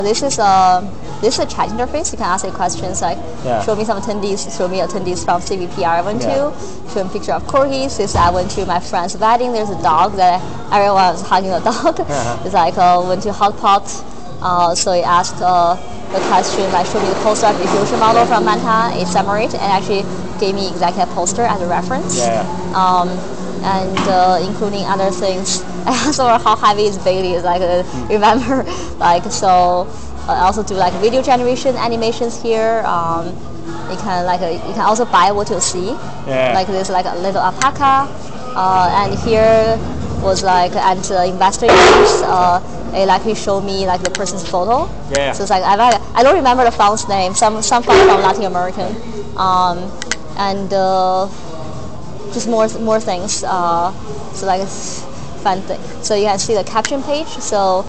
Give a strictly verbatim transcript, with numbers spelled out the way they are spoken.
This is a this is a chat interface. You can ask it questions like, yeah. show me some attendees, show me attendees from C V P R I went yeah. to, show me a picture of corgis. This I went to my friend's wedding. There's a dog that everyone was hugging the dog. Uh-huh. It's like uh, went to hot pot. Uh, so he asked uh, the question like, show me the poster of the diffusion model from Manta. It summarized and actually gave me exactly a poster as a reference. Yeah. Um, and uh, including other things. I also know how heavy is Bailey is like uh, mm. remember like so. Uh, I also do like video generation animations here. Um, you can like uh, you can also buy what you see. Yeah. Like there's like a little alpaca, uh, and here was like at uh, investor events. Uh, it like he showed me like the person's photo. Yeah. So it's like I I don't remember the font's name. Some some font from Latin American, um, and uh, just more more things. Uh, so like it's fun thing. So you can see the caption page. So.